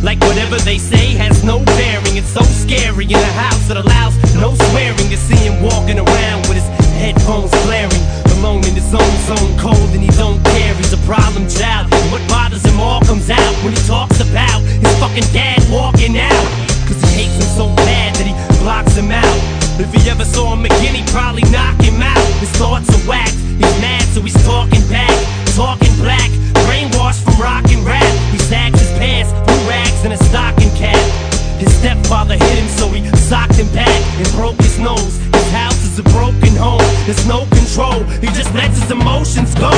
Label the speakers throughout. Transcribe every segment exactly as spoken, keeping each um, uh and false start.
Speaker 1: Like whatever they say has no bearing. It's so scary in a house that allows no swearing. To see him walking around with his headphones blaring, alone in his own zone, cold and he don't care. He's a problem child, and what bothers him all comes out when he talks about his fucking dad walking out. Cause he hates him so bad that he blocks him out. If he ever saw him again, he'd probably knock him out. His thoughts are whacked, he's mad so he's talking back, talking black, brainwashed from rock and rap. He sags his pants, blue rags and a stocking cap. His stepfather hit him so he socked him back and broke his nose. His house is a broken home, there's no control, he just lets his emotions go.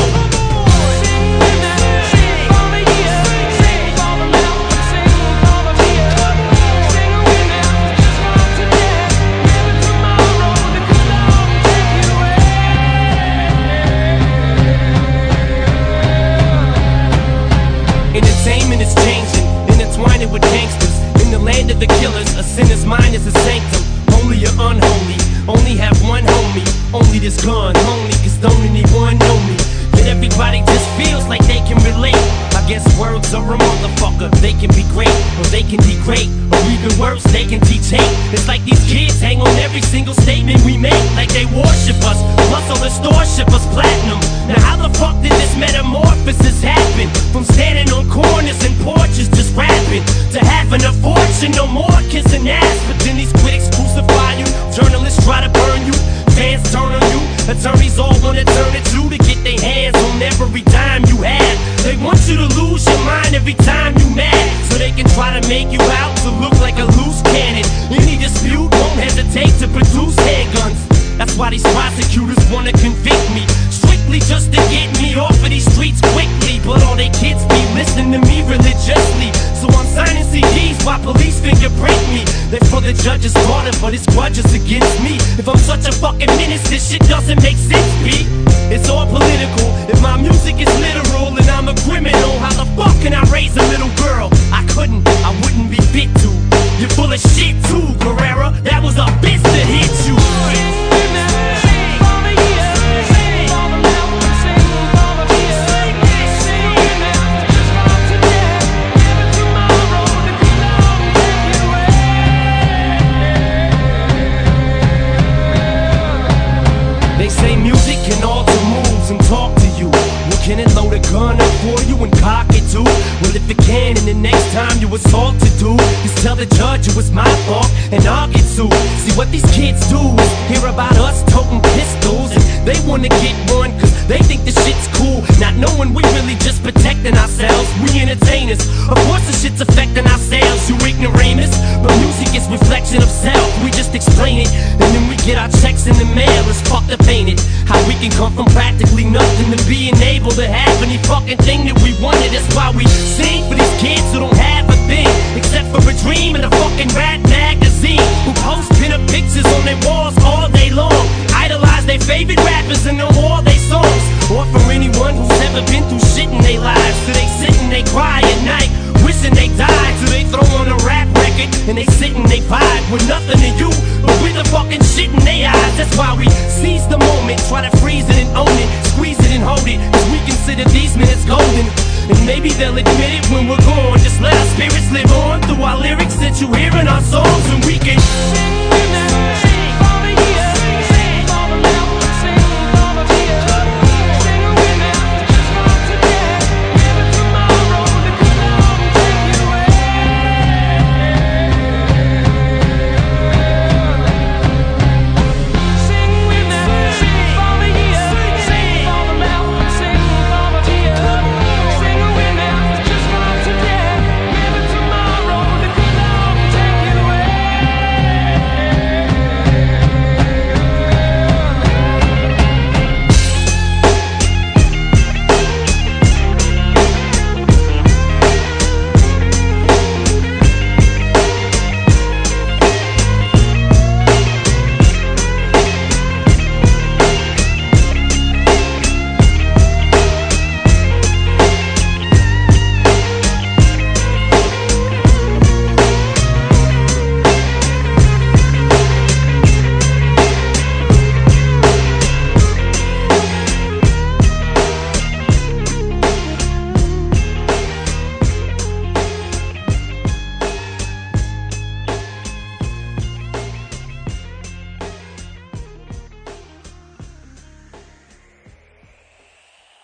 Speaker 1: Entertainment is changing, intertwining with gangsters. In the land of the killers, a sinner's mind is a sanctum. Only you're unholy, only have one homie. Only this gun, only cause don't anyone know me. Yet everybody just feels like they can relate. I guess words are a motherfucker. They can be great, or they can degrade, or even worse, they can teach hate. It's like these kids hang on every single statement we make, like they worship us, plus all the store ship us platinum. Now how the fuck did this metamorphosis happen? From standing on corners and porches just rapping, to having a fortune, no more kissing ass. But then these critics crucify you, journalists try to burn you, fans turn on you, attorneys all wanna turn it to to get their hands on every dime you have. They want you to lose your mind every time you mad, so they can try to make you out to look like a loose cannon. Any dispute won't hesitate to produce handguns. That's why these prosecutors wanna convict me, strictly just to get me off of these streets quickly. But all they kids be listening to me religiously, so I'm signing C Ds while police fingerprint me. They're for the judge's order, but it's grudges against me. If I'm such a fucking menace, this shit doesn't make sense, B. It's all political. If my music is literal and I'm a criminal, how the fuck can I raise a little girl? I couldn't, I wouldn't be fit to. You're full of shit too, Guerrera. That was a bitch that hit you. They say music can alter moves and talk to you. Well, can it load a gun up for you and cock it too? Well, if it can, and the next time you assault to do, just tell the judge it was my fault and I'll get sued. See what these kids do is hear about us toting pistols, and they wanna get one cause they think the shit's cool, not knowing we really just protecting ourselves. We entertainers, of course the shit's affecting our sales, you ignoramus. But music is reflection of self, we just explain it, and then we get our checks in the mail. It's fucked up, ain't it? How we can come from practically nothing to being able to have any fucking thing that we wanted. That's why we sing for these kids who don't have a thing, except for a dream and a fucking rap magazine, who post pin-up pictures on their walls all day long, idolize their favorite rappers and know all their songs. Or for anyone who's ever been through shit in their lives, so they sit and they cry at night, wishing they died. So they throw on a rap record and they sit and they vibe with nothing to you, but with a fucking shit in their eyes. That's why we seize the moment, try to freeze it and own it, squeeze it and hold it, cause we consider these minutes golden. And maybe they'll admit it when we're gone, just let us